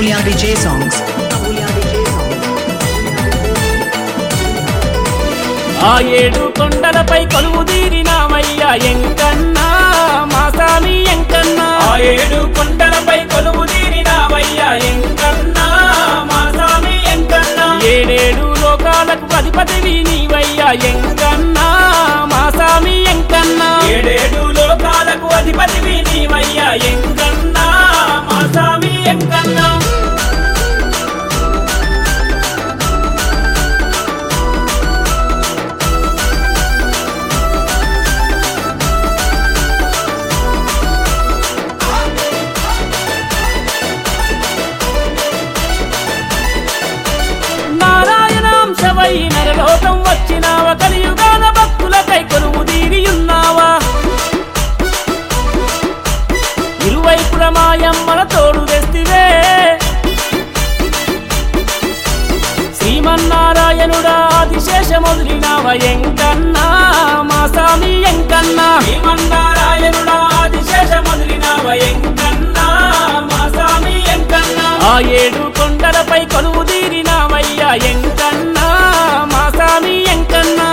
Amulya DJ songs. ఆ ఏడు కొండలపై కొలువు తీరినామయ్యా ఎంకన్నా మా సామి ఎంకన్నా. ఆ ఏడు కొండలపై కొలువు తీరినామయ్యా ఎంకన్నా మా సామి ఎంకన్నా. ఏడేడు లోకాలకు అధిపతివి నీవయ్యా ఎంకన్నా మా సామి ఎంకన్నా. ఏడేడు లోకాలకు అధిపతివి నీవయ్యా ఎంకన్నా మా సామి ఎంకన్నా. నరలోకం వచ్చినావా కలియుగాన భక్తులకై కొలువు తీరియున్నావా. ఇరువైపుల మాయమ్మల తోడు తెస్తివే శ్రీమన్నారాయణుడా ఆదిశేష మొదలినావా ఎంకన్నా మా సామి ఎంకన్నా. శ్రీమన్నారాయణుడా ఆదిశేష మొదలినావా ఎంకన్నా మా సామి ఎంకన్నా. ఆ ఏడు కొండలపై కొలువు తీరినామయ్యా ఎంకన్నా మా సామి ఎంకన్నా.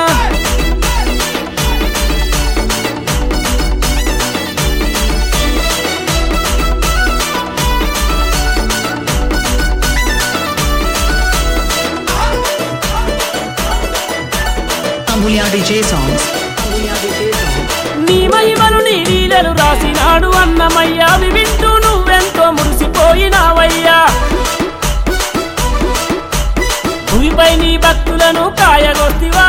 Amulya DJ songs. నీ మహిమలు నీ లీలలు రాసినాడు అన్నమయ్యా అవి వింటూ నువ్వెంతో మురిసిపోయినావయ్యా. భూమిపై నీ భక్తులను కాయగొస్తివా.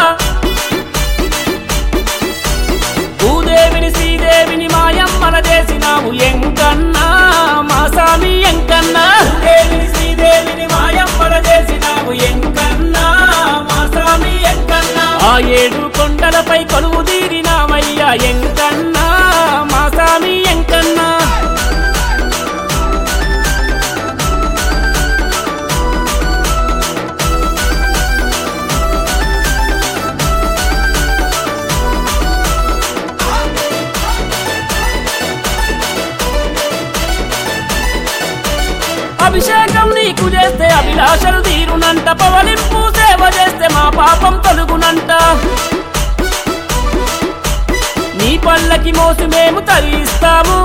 భూదేవిని శ్రీదేవిని మాయమ్మల చేసినావు ఎంకన్నా మా సామి ఎంకన్నా. భూదేవిని శ్రీదేవిని మాయమ్మల చేసినావు ఎంకన్నా మా సామి ఎంకన్నా. ఆ ఏడు కొండలపై కొలువు తీరినామయ్యా ఎంకన్నా మా సామి ఎంకన్నా. అభిషేకం నీకు చేస్తే అభిలాషలు తీరునంట. పవలింపు సేవ చేస్తే మా పాపం తొలుగునంట. నీ పల్లకి మోసి మేము తరిస్తాము.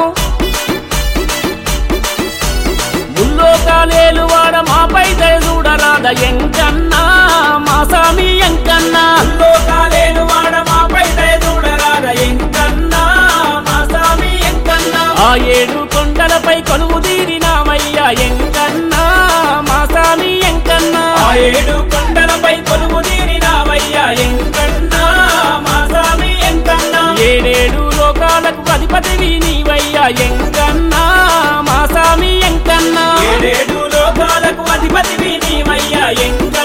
ముల్లోకాలేలు వాడ మాపై దయ చూడరాద ఎంకన్నా మా సామి ఎంకన్నా. ముల్లోకాలేలు వాడ మాపై దయ చూడరాద ఎంకన్నా మా సామి ఎంకన్నా. ఆ ఏడు కొండలపై కొలువు తీరినామయ్యా ఎంకన్నా మా సామి ఎంకన్నా. ఆ ఏడు కొండలపై కొలువు తీరినామయ్యా ఎంకన్నా మా సామి ఎంకన్నా. ఏడేడు లోకాలకు అధిపతివి నీవయ్యా ఎంకన్నా మా సామి ఎంకన్నా. ఏడేడు లోకాలకు అధిపతివి నీవయ్యా ఎంకన్నా.